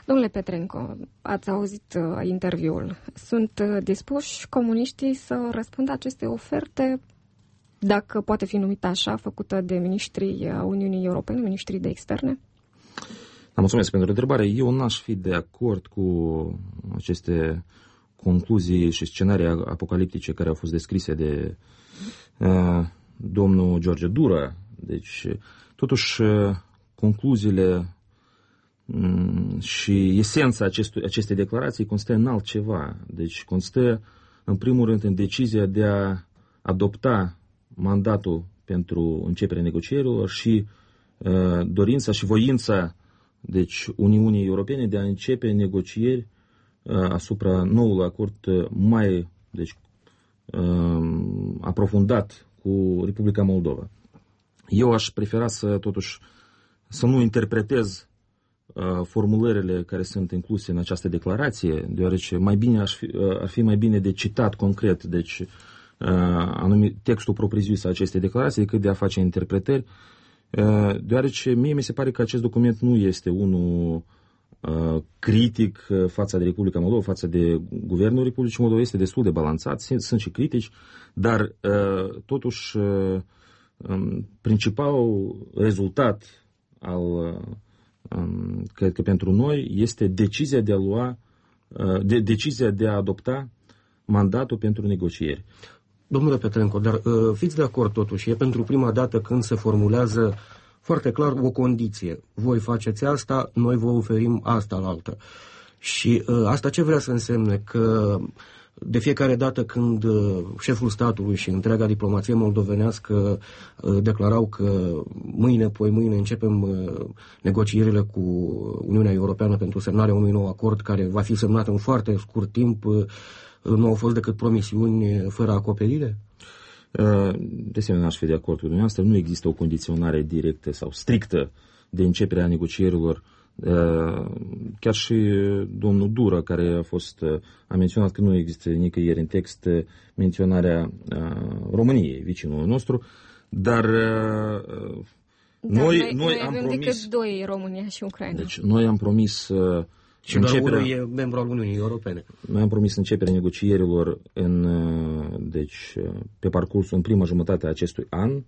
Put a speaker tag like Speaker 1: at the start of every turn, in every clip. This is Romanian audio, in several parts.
Speaker 1: Domnule Petrenco, ați auzit interviul. Sunt dispuși comuniștii să răspundă aceste oferte, dacă poate fi numită așa, făcută de ministrii Uniunii Europene, ministrii de externe?
Speaker 2: Mulțumesc pentru întrebare. Eu n-aș fi de acord cu aceste concluzii și scenarii apocaliptice care au fost descrise de domnul George Dura. Deci, totuși, concluziile și esența acestei declarații constă în altceva. Deci, constă, în primul rând, în decizia de a adopta mandatul pentru începerea negocierilor și dorința și voința, deci, Uniunii Europene de a începe negocieri asupra noului acord mai, deci, aprofundat cu Republica Moldova. Eu aș prefera totuși, să nu interpretez formulările care sunt incluse în această declarație, deoarece ar fi mai bine de citat concret, deci, textul propriu-zis a acestei declarații, decât de a face interpretări, deoarece mie mi se pare că acest document nu este unul critic față de Republica Moldova, față de Guvernul Republicii Moldova, este destul de balansat, sunt și critici, dar totuși principalul rezultat cred că pentru noi este decizia de a adopta mandatul pentru negocieri.
Speaker 3: Domnule Petrenco, dar fiți de acord totuși, e pentru prima dată când se formulează foarte clar o condiție. Voi faceți asta, noi vă oferim asta la altă. Și asta ce vrea să însemne? Că de fiecare dată când șeful statului și întreaga diplomație moldovenească declarau că mâine începem negocierile cu Uniunea Europeană pentru semnarea unui nou acord care va fi semnat în foarte scurt timp, nu au fost decât promisiuni fără acoperire?
Speaker 2: De asemenea, aș fi de acord cu dumneavoastră. Nu există o condiționare directă sau strictă de începerea negocierilor. Chiar și domnul Dura, care a menționat că nu există nicăieri în text menționarea României, vecinul nostru, dar noi am promis...
Speaker 1: decât doi, România și Ucraina.
Speaker 2: Deci noi am promis
Speaker 3: și doar unul e membru al Uniunii Europene.
Speaker 2: Noi am promis începerea negocierilor pe parcursul, în prima jumătate a acestui an.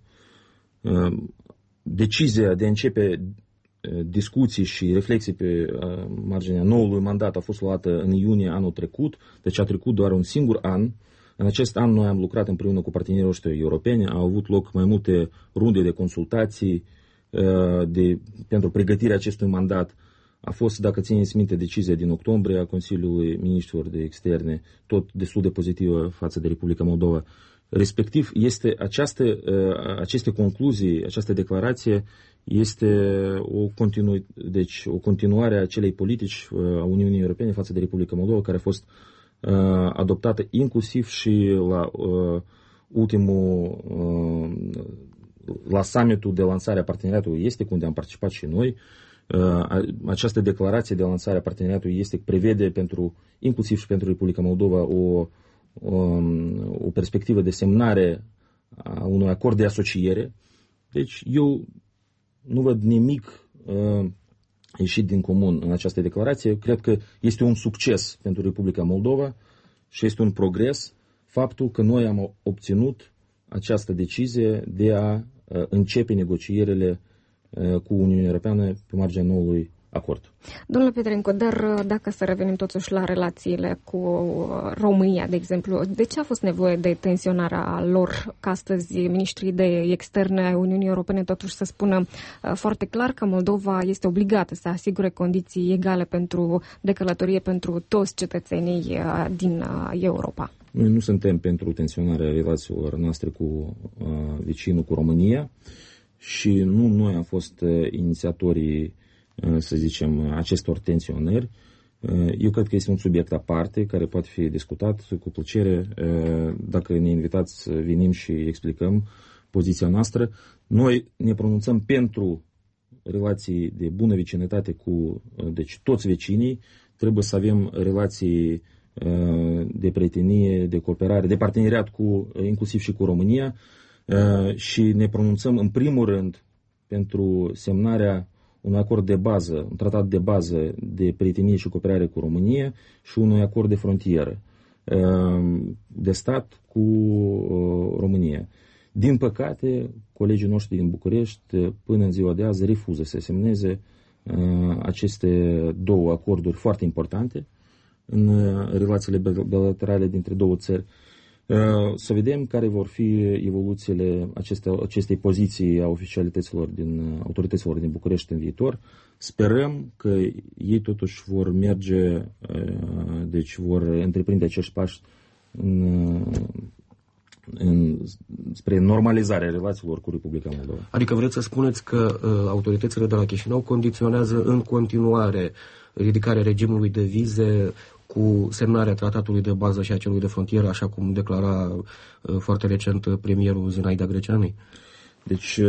Speaker 2: Decizia de a începe discuții și reflexii pe marginea noului mandat a fost luată în iunie anul trecut, deci a trecut doar un singur an. În acest an noi am lucrat împreună cu partenerii noștri europeni, au avut loc mai multe runde de consultații pentru pregătirea acestui mandat. A fost, dacă țineți minte, decizia din octombrie a Consiliului Ministrilor de Externe, tot destul de pozitivă față de Republica Moldova. Respectiv, aceste concluzii, această declarație este o continuare a acelei politici a Uniunii Europene față de Republica Moldova, care a fost adoptată inclusiv și la summitul de lansare a parteneriatului estic, unde am participat și noi. Această declarație de lansare a parteneriatului estic prevede inclusiv și pentru Republica Moldova o perspectivă de semnare a unui acord de asociere. Deci eu nu văd nimic ieșit din comun în această declarație. Cred că este un succes pentru Republica Moldova și este un progres faptul că noi am obținut această decizie de a începe negocierile cu Uniunea Europeană pe marginea noului acord.
Speaker 1: Domnule Petrenco, dar dacă să revenim totuși la relațiile cu România, de exemplu, de ce a fost nevoie de tensionarea lor, ca astăzi ministrii de externe ai Uniunii Europene totuși să spună foarte clar că Moldova este obligată să asigure condiții egale de călătorie pentru toți cetățenii din Europa?
Speaker 2: Noi nu suntem pentru tensionarea relațiilor noastre cu vecinul, cu România, și nu noi am fost inițiatorii, să zicem, acestor tensionări. Eu cred că este un subiect aparte care poate fi discutat cu plăcere. Dacă ne invitați, venim și explicăm poziția noastră. Noi ne pronunțăm pentru relații de bună vecinătate cu toți vecinii. Trebuie să avem relații de prietenie, de cooperare, de parteneriat inclusiv și cu România, și ne pronunțăm în primul rând pentru semnarea unui acord de bază, un tratat de bază de prietenie și cooperare cu România și unui acord de frontieră de stat cu România. Din păcate, colegii noștri din București, până în ziua de azi, refuză să semneze aceste două acorduri foarte importante în relațiile bilaterale dintre două țări. Să vedem care vor fi evoluțiile acestei poziții a autorităților din București în viitor. Sperăm că ei totuși vor merge, deci vor întreprinde acești pași spre normalizarea relațiilor cu Republica Moldova.
Speaker 3: Adică vreți să spuneți că autoritățile de la Chișinău condiționează în continuare ridicarea regimului de vize cu semnarea tratatului de bază și a celui de frontieră, așa cum declara foarte recent premierul Zinaida Greceanu?
Speaker 2: Deci,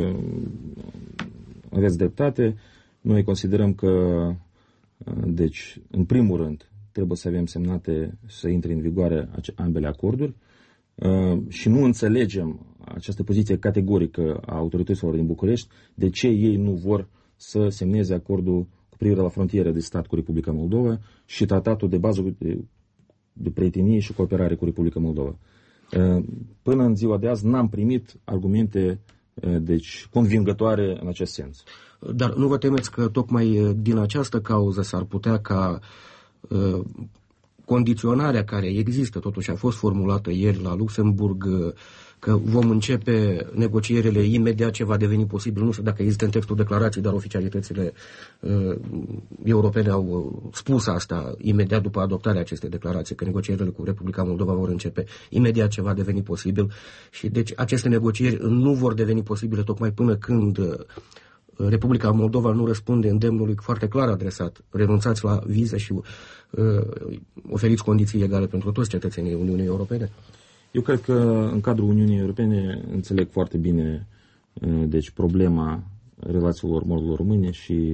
Speaker 2: aveți dreptate. Noi considerăm că, deci, în primul rând, trebuie să avem semnate, să intre în vigoare ambele acorduri și nu înțelegem această poziție categorică a autorităților din București, de ce ei nu vor să semneze acordul cu privire la frontieră de stat cu Republica Moldova și tratatul de bază de prietenie și cooperare cu Republica Moldova. Până în ziua de azi n-am primit argumente deci convingătoare în acest sens.
Speaker 3: Dar nu vă temeți că tocmai din această cauză s-ar putea ca condiționarea care există, totuși a fost formulată ieri la Luxemburg, că vom începe negocierile imediat ce va deveni posibil, nu știu dacă există în textul declarației, dar oficialitățile europene au spus asta imediat după adoptarea acestei declarații, că negocierile cu Republica Moldova vor începe imediat ce va deveni posibil și deci aceste negocieri nu vor deveni posibile tocmai până când Republica Moldova nu răspunde îndemnului foarte clar adresat. Renunțați la vize și oferiți condiții egale pentru toți cetățenii Uniunii Europene.
Speaker 2: Eu cred că în cadrul Uniunii Europene înțeleg foarte bine deci problema relațiilor moldov-române și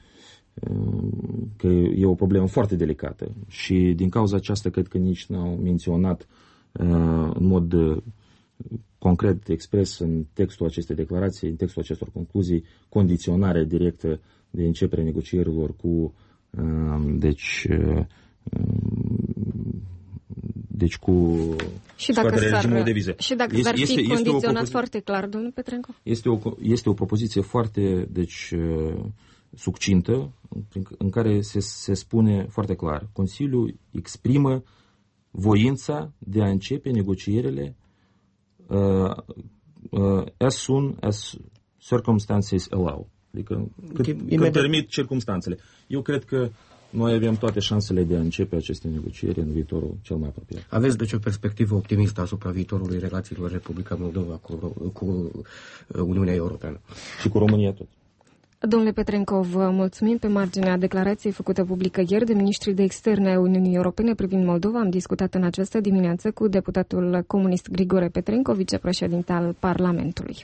Speaker 2: că e o problemă foarte delicată. Și din cauza aceasta cred că nici n-au menționat în mod concret expres în textul acestei declarații, în textul acestor concluzii, condiționarea directă de începere negocierilor cu cu scoaterea regimului de vize.
Speaker 1: Și dacă s-ar fi condiționat foarte clar, domnul Petrenco?
Speaker 2: Este o propoziție foarte succintă, în care se spune foarte clar. Consiliul exprimă voința de a începe negocierile as soon as circumstances allow. Adică când permit circumstanțele. Eu cred că noi avem toate șansele de a începe aceste negocieri în viitorul cel mai apropiat.
Speaker 3: Aveți deci o perspectivă optimistă asupra viitorului relațiilor Republica Moldova cu Uniunea Europeană.
Speaker 2: Și cu România tot.
Speaker 1: Domnule Petrenco, vă mulțumim. Pe marginea declarației făcută publică ieri de ministrii de externe ai Uniunii Europene privind Moldova, am discutat în această dimineață cu deputatul comunist Grigore Petrenco, vicepreședinte al Parlamentului.